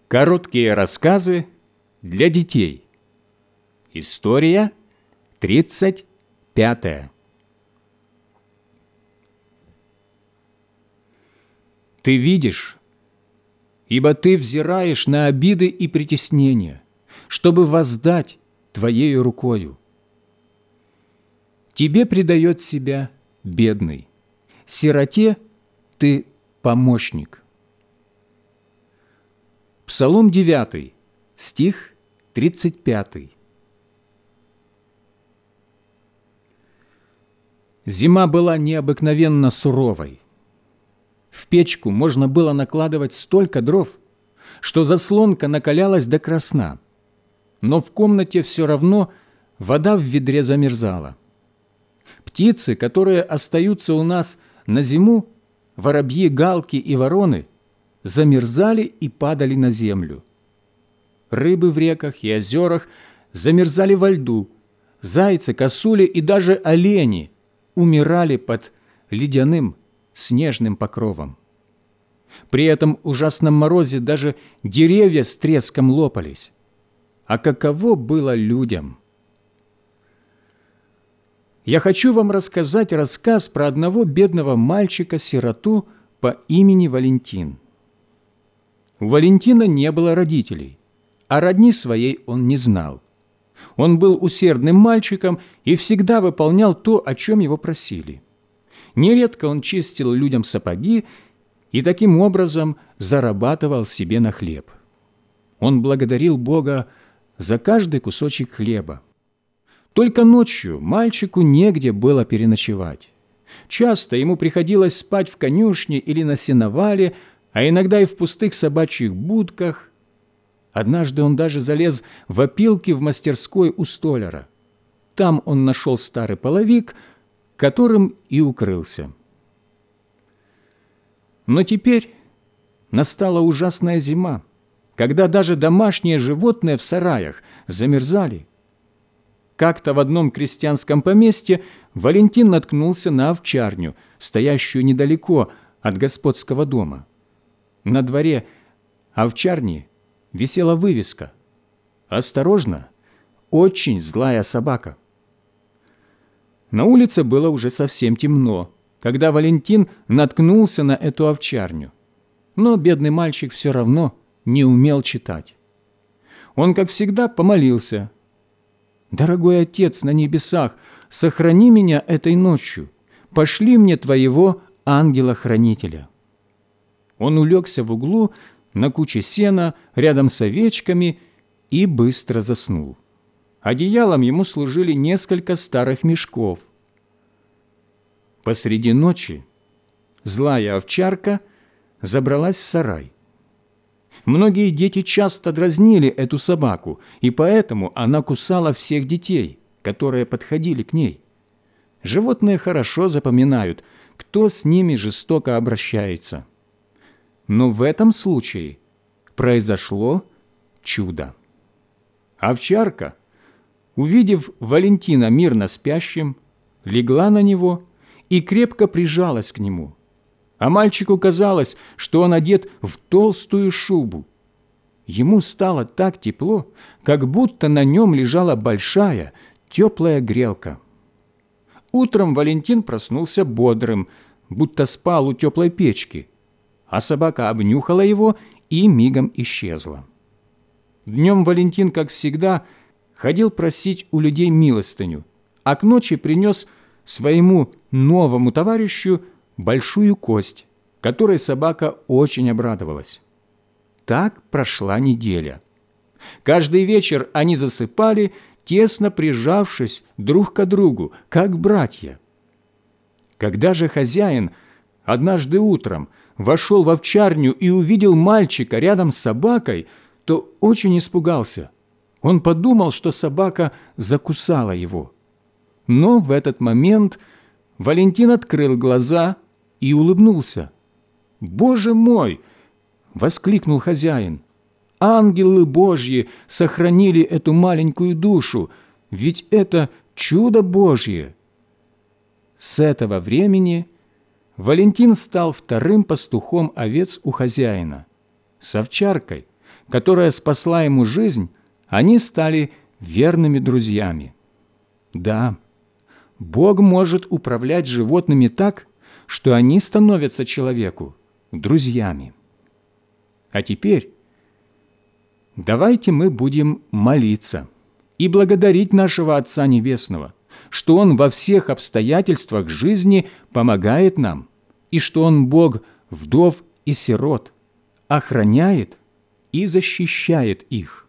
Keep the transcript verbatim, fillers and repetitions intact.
Короткие рассказы для детей. История тридцать пятая. Ты видишь, ибо ты взираешь на обиды и притеснения, чтобы воздать твоею рукою. Тебе предает себя бедный, сироте ты помощник. Псалом девятый, стих тридцать пятый. Зима была необыкновенно суровой. В печку можно было накладывать столько дров, что заслонка накалялась до красна, но в комнате все равно вода в ведре замерзала. Птицы, которые остаются у нас на зиму, воробьи, галки и вороны, замерзали и падали на землю. Рыбы в реках и озерах замерзали во льду, зайцы, косули и даже олени умирали под ледяным снежным покровом. При этом ужасном морозе даже деревья с треском лопались. А каково было людям? Я хочу вам рассказать рассказ про одного бедного мальчика-сироту по имени Валентин. У Валентина не было родителей, а родни своей он не знал. Он был усердным мальчиком и всегда выполнял то, о чем его просили. Нередко он чистил людям сапоги и таким образом зарабатывал себе на хлеб. Он благодарил Бога за каждый кусочек хлеба. Только ночью мальчику негде было переночевать. Часто ему приходилось спать в конюшне или на сеновале, а иногда и в пустых собачьих будках. Однажды он даже залез в опилки в мастерской у столяра. Там он нашел старый половик, которым и укрылся. Но теперь настала ужасная зима, когда даже домашние животные в сараях замерзали. Как-то в одном крестьянском поместье Валентин наткнулся на овчарню, стоящую недалеко от господского дома. На дворе овчарни висела вывеска: «Осторожно, очень злая собака». На улице было уже совсем темно, когда Валентин наткнулся на эту овчарню. Но бедный мальчик все равно не умел читать. Он, как всегда, помолился: «Дорогой Отец на небесах, сохрани меня этой ночью, пошли мне Твоего ангела-хранителя». Он улегся в углу на куче сена рядом с овечками и быстро заснул. Одеялом ему служили несколько старых мешков. Посреди ночи злая овчарка забралась в сарай. Многие дети часто дразнили эту собаку, и поэтому она кусала всех детей, которые подходили к ней. Животные хорошо запоминают, кто с ними жестоко обращается. Но в этом случае произошло чудо. Овчарка, увидев Валентина мирно спящим, легла на него и крепко прижалась к нему. А мальчику казалось, что он одет в толстую шубу. Ему стало так тепло, как будто на нем лежала большая, теплая грелка. Утром Валентин проснулся бодрым, будто спал у теплой печки, а собака обнюхала его и мигом исчезла. Днем Валентин, как всегда, ходил просить у людей милостыню, а к ночи принес своему новому товарищу большую кость, которой собака очень обрадовалась. Так прошла неделя. Каждый вечер они засыпали, тесно прижавшись друг к другу, как братья. Когда же хозяин однажды утром вошел в овчарню и увидел мальчика рядом с собакой, то очень испугался. Он подумал, что собака закусала его. Но в этот момент Валентин открыл глаза и улыбнулся. «Боже мой!» – воскликнул хозяин. «Ангелы Божьи сохранили эту маленькую душу, ведь это чудо Божье!» С этого времени Валентин стал вторым пастухом овец у хозяина, с овчаркой, которая спасла ему жизнь, они стали верными друзьями. Да, Бог может управлять животными так, что они становятся человеку друзьями. А теперь давайте мы будем молиться и благодарить нашего Отца Небесного, что Он во всех обстоятельствах жизни помогает нам, и что Он Бог вдов и сирот, охраняет и защищает их.